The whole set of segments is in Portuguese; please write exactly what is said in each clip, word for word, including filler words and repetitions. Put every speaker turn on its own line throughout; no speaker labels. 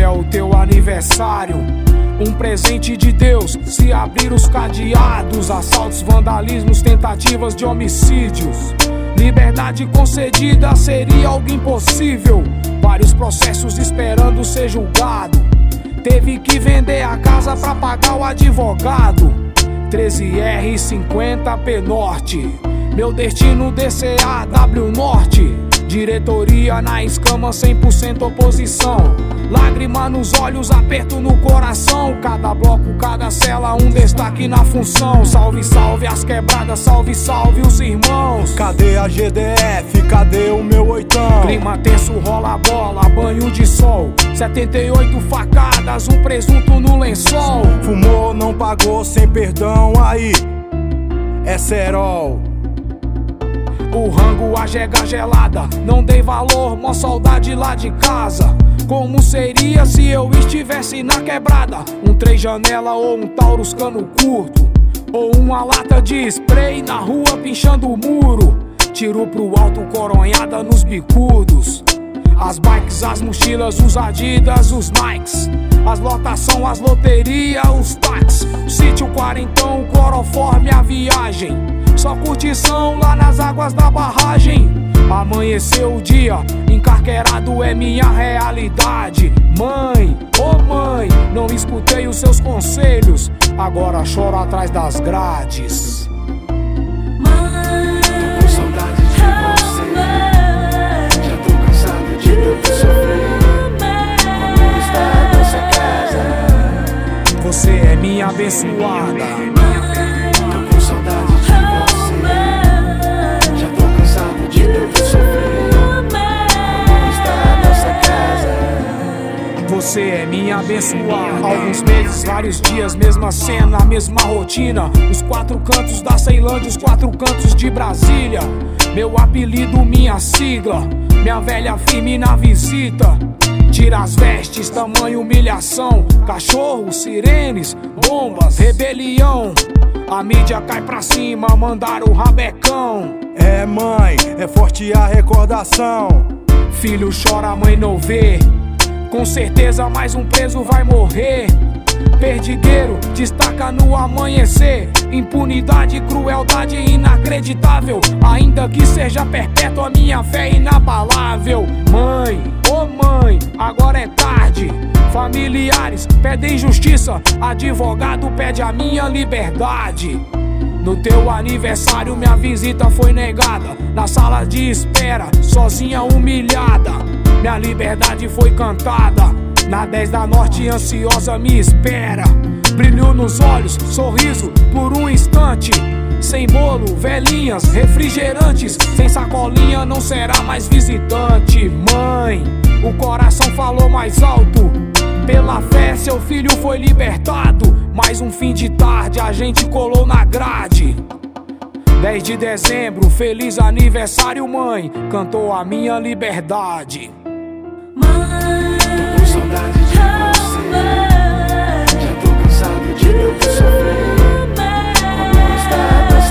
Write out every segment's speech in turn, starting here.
é o teu aniversário, um presente de Deus. Se abrir os cadeados, assaltos, vandalismos, tentativas de homicídios, liberdade concedida seria algo impossível. Vários processos esperando ser julgado. Teve que vender a casa pra pagar o advogado. treze R cinquenta P Norte, meu destino D C A W Norte. Diretoria na escama, cem por cento oposição. Lágrima nos olhos, aperto no coração. Cada bloco, cada cela, um destaque na função. Salve, salve as quebradas, salve, salve os irmãos.
Cadê a G D F? Cadê o meu oitão?
Clima tenso, rola bola, banho de sol. setenta e oito facadas, um presunto no lençol.
Fumou, não pagou, sem perdão, aí é cerol.
O rango, a jega gelada, não dei valor, mó saudade lá de casa. Como seria se eu estivesse na quebrada? Um três janela ou um Taurus cano curto, ou uma lata de spray na rua pinchando o muro. Tiro pro alto, coronhada nos bicudos. As bikes, as mochilas, os Adidas, os Nikes. As lotação, as loterias, os táxis. Sítio quarentão, cloroforme, a viagem. Só curtição lá nas águas da barragem. Amanheceu o dia, encarquerado é minha realidade. Mãe, oh mãe, não escutei os seus conselhos, agora choro atrás das grades.
Mãe, tô com saudade de você, já tô cansado de tanto sofrer. Como está a nossa casa?
Você é minha abençoada. Você é minha abençoada. Alguns meses, vários dias, mesma cena, mesma rotina. Os quatro cantos da Ceilândia, os quatro cantos de Brasília. Meu apelido, minha sigla, minha velha firme na visita. Tira as vestes, tamanho humilhação. Cachorros, sirenes, bombas, rebelião. A mídia cai pra cima, mandaram o rabecão.
É mãe, é forte a recordação.
Filho chora, mãe não vê. Com certeza mais um preso vai morrer. Perdigueiro destaca no amanhecer. Impunidade, crueldade inacreditável. Ainda que seja perpétua, minha fé é inabalável. Mãe, oh mãe, agora é tarde. Familiares pedem justiça, advogado pede a minha liberdade. No teu aniversário minha visita foi negada. Na sala de espera, sozinha humilhada, minha liberdade foi cantada. Na dez da Norte, ansiosa me espera. Brilho nos olhos, sorriso por um instante. Sem bolo, velhinhas, refrigerantes. Sem sacolinha não será mais visitante. Mãe, o coração falou mais alto. Pela fé seu filho foi libertado. Mais um fim de tarde a gente colou na grade. dez de dezembro, feliz aniversário mãe. Cantou a minha liberdade.
Mãe, tô com saudade de você, já tô cansado de tanto sofrer. Como está a nossa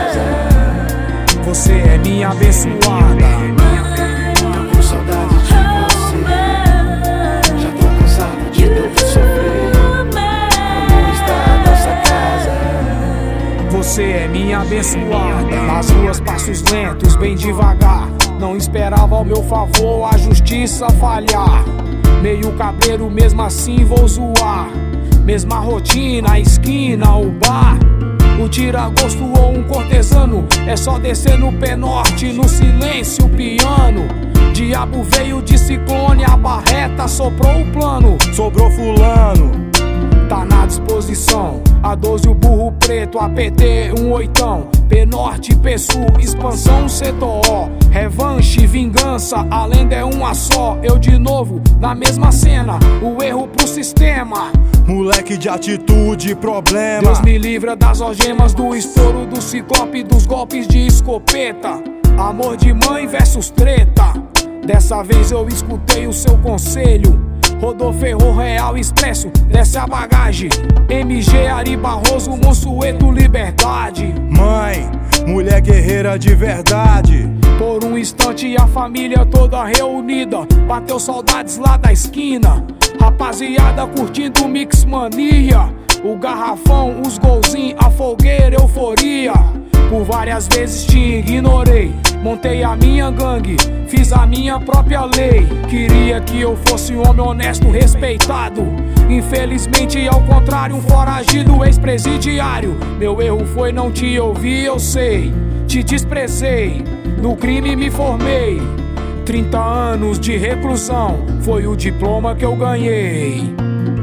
casa?
Você é minha abençoada.
Mãe, tô com saudade de você, já tô cansado de tanto sofrer. Como está a nossa casa?
Você é minha abençoada. Nas ruas passos lentos, bem devagar. Não esperava ao meu favor a justiça falhar. Meio cabreiro, mesmo assim vou zoar. Mesma rotina, a esquina, o bar. O tira-gosto ou um cortesano. É só descer no pé norte, no silêncio, piano. Diabo veio de ciclone, a barreta soprou o plano.
Sobrou fulano,
tá na disposição. A doze o burro preto, A P T um oitão. P Norte, P Sul, expansão, setor O. Revanche, vingança, a lenda é uma só. Eu de novo, na mesma cena, o erro pro sistema.
moleque de atitude, problema.
Deus me livra das algemas, do estouro, do ciclope, dos golpes de escopeta. Amor de mãe versus treta. Dessa vez eu escutei o seu conselho. Rodou Ferro Real Expresso, desce a bagagem. M G Ari Barroso, Monsueto, liberdade.
Mãe, mulher guerreira de verdade.
Por um instante a família toda reunida, bateu saudades lá da esquina. Rapaziada curtindo Mix Mania, o garrafão, os golzinhos, a fogueira, euforia. Por várias vezes te ignorei, montei a minha gangue, fiz a minha própria lei. Queria que eu fosse um homem honesto, respeitado. Infelizmente, ao contrário, um foragido ex-presidiário. Meu erro foi não te ouvir, eu sei. Te desprezei, no crime me formei. Trinta anos de reclusão, foi o diploma que eu ganhei.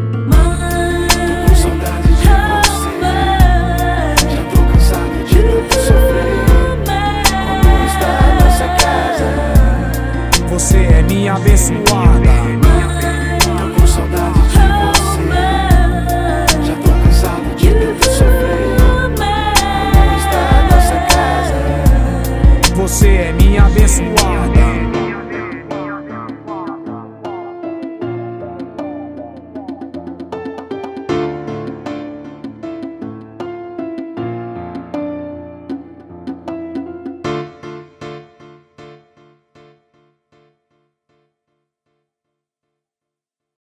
Você é minha abençoada.
Tô com saudade de você. Já tô cansado de tanto sofrer. Como está a nossa casa?
Você é minha abençoada.